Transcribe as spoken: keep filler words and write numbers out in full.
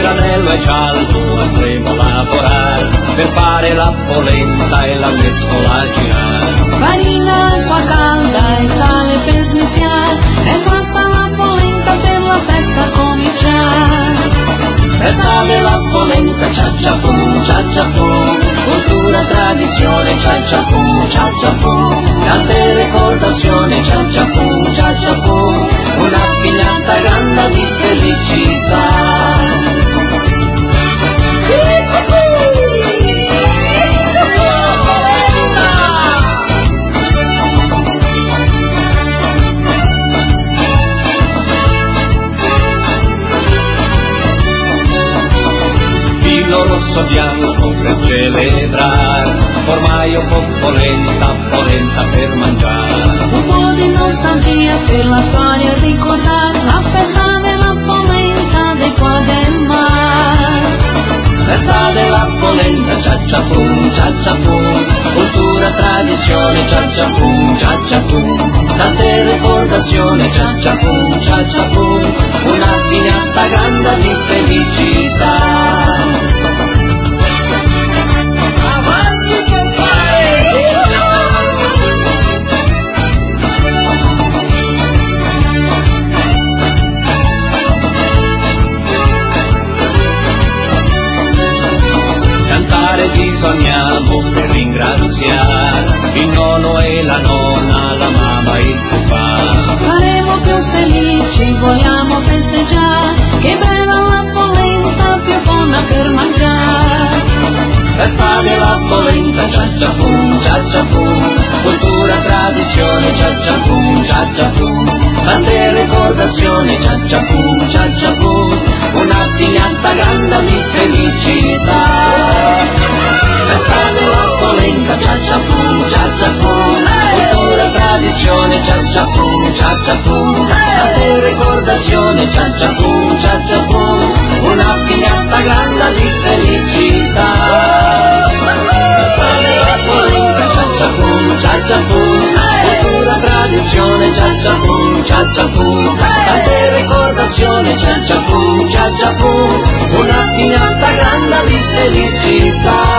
l'anello è giallo, andremo a lavorare per fare la polenta e la mescola a girare. Farina, acqua calda e sale per smiziare, è fatta la polenta per la festa cominciare. Festa della polenta, cia cia pum, cia cia pum, cultura, tradizione, cia cia pum, cia cia pum, grande ricordazione, cia cia pum, cia cia pum, una pignata grande di felicità. Rosso bianco per celebrare, ormai un po' polenta, polenta per mangiare. Un po' di nostalgia per la storia ricordare, la festa della polenta dei qua del mare. Festa della polenta, cia cia pum, cia cia pum, cultura, tradizione, cia cia pum, cia cia pum, tante ricordazioni, cia cia pum, cia cia pum, una pignata grande di felicità. Bisogniamo per ringraziare il nonno e la nonna, la mamma e il papà. Saremo più felici, vogliamo festeggiare, che bella la polenta, più buona per mangiare. Festa della polenta, cia cia pum, cia cia pum, cultura, tradizione, cia cia pum, cia cia pum, tante ricordazioni, cia cia pum, cia cia pum, una pignata grande di felicità. Festa della polenta, cia cia pum, cia cia pum, cultura, tradizione, cia cia pum, cia cia pum, tante ricordazioni, cia cia pum, cia cia pum, una pignata grande di felicità. Festa della polenta, cia cia pum, cia cia pum, cultura, tradizione, cia cia pum, cia cia pum, tante ricordazioni, cia cia pum, cia cia pum, una pignata grande di felicità.